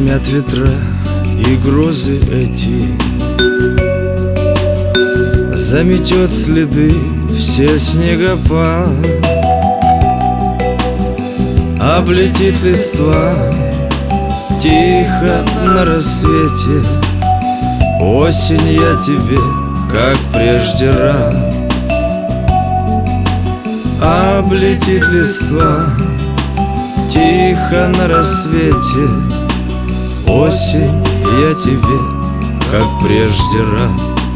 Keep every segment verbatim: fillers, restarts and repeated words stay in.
Загремят ветра и грозы эти, заметет следы все снегопад, облетит листва тихо на рассвете. Осень, я тебе, как прежде, рад. Облетит листва тихо на рассвете. Осень, я тебе, как прежде, рад.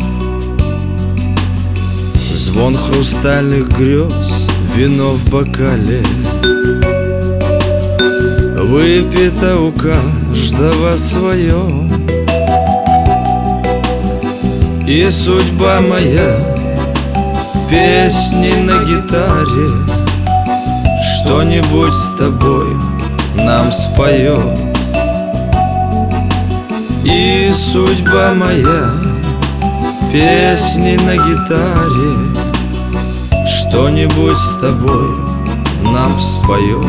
Звон хрустальных грез, вино в бокале, выпито у каждого свое. И судьба моя песни на гитаре что-нибудь с тобой нам споет. И судьба моя песни на гитаре что-нибудь с тобой нам споет.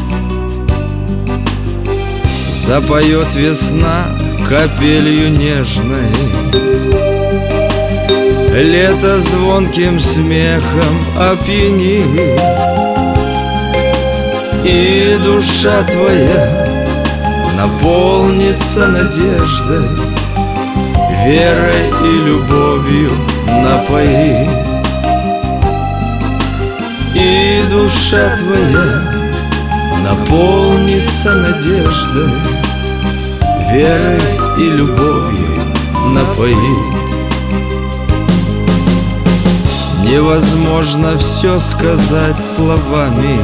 Запоет весна капелью нежной, лето звонким смехом опьянит. И душа твоя наполнится надеждой, верой и любовью напоит. И душа твоя наполнится надеждой, верой и любовью напоит. Невозможно все сказать словами,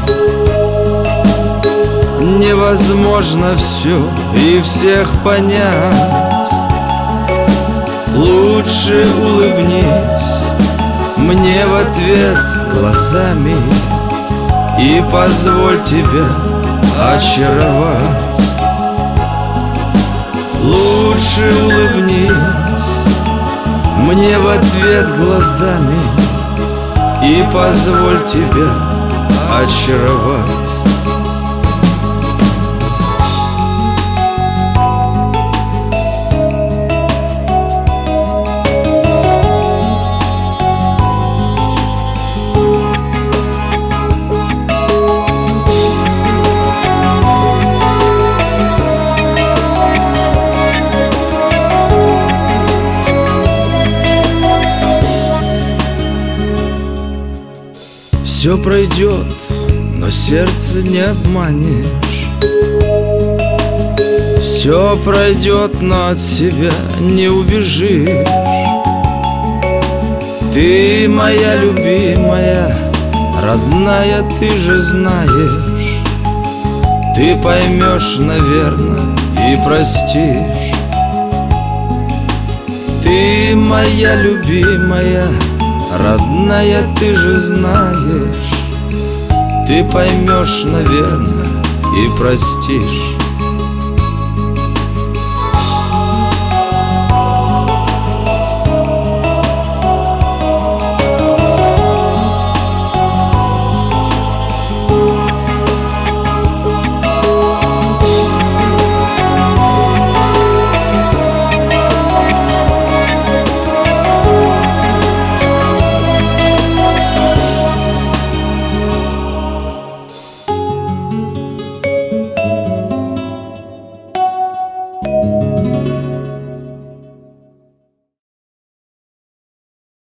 невозможно все и всех понять. Лучше улыбнись мне в ответ глазами и позволь тебя очаровать. Лучше улыбнись мне в ответ глазами и позволь тебя очаровать. Все пройдет, но сердце не обманешь. Все пройдет, но от себя не убежишь. Ты моя любимая, родная, ты же знаешь. Ты поймешь, наверное, и простишь. Ты моя любимая, родная, ты же знаешь. Ты поймешь, наверное, и простишь.